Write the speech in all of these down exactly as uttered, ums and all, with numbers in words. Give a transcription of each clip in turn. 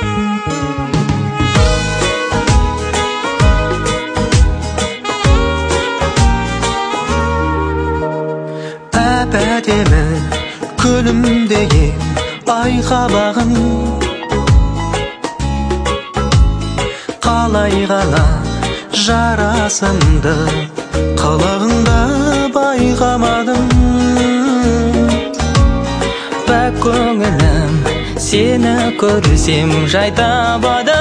әп-әдемі күлімдеген ай қабағың қалай ғана жарасымды қылығыңды байқамадым. Пәк көңілім сені көрсем жай табады,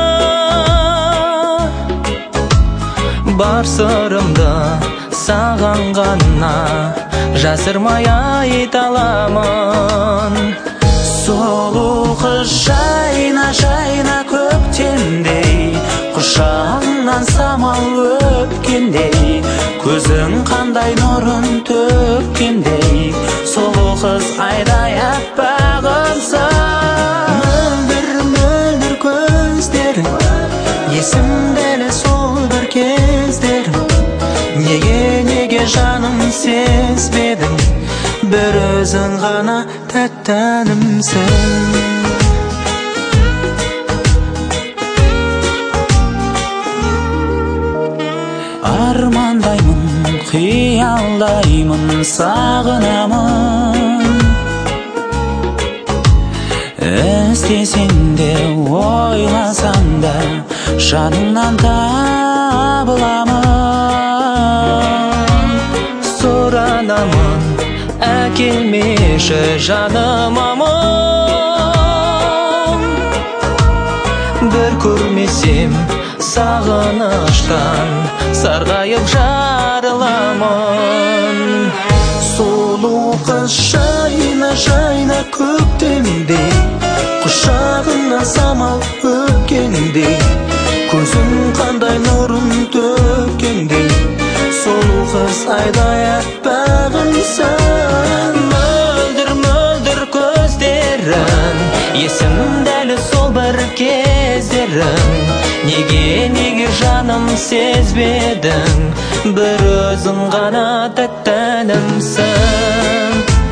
бар сырымды саған ғана жасырмай айта аламын. Сұлу қыз жайна жайна көктемдей, құшағыңнан самал өткендей, көзің қандай нұрын төккендей, сұлу қыз айдай аппағымсың. Мөлдір мөлдір көздерің, есімділі сол бір кездерің, неге неге жаным сезбедің, бір өзің ғана тәттәнімсің. Армандаймын, қиялдаймын, сағынамын, іздесең де ойласаң да жаныңнан табыламын. Сұранамын, әкелмеші жаныма мұң, бір көрмесем сағыныштан сарғайып жарыламын. Сұлу қыз жайна жайна көктемдей, құшағына самал өткендей, көзің қандай нұрын төккендей, сұлу қыз айдай аппағымсың. Мөлдір мөлдір көздерің, есімдәлі сол бір кездерің, неге неге жаным сезбедің, бір өзің ғана тәттәнімсің.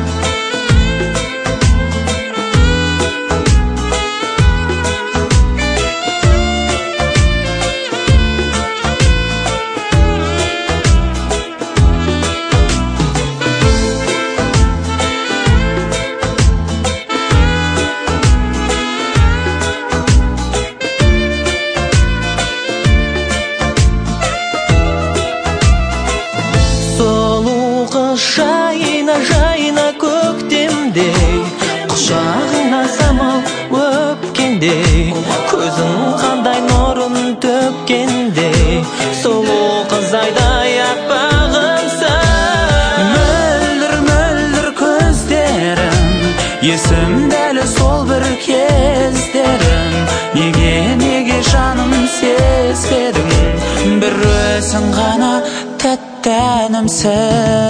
Жайна жайна көктемдей, құшағына самал өпкендей, көзің қандай нұрын төккендей, сұлу қыз айдай аппағымсың. Мөлдір мөлдір көздерің, есімдәлі сол бір кездерің, неге неге жаным сезбедің, бір өзің ғана тәттәнімсің.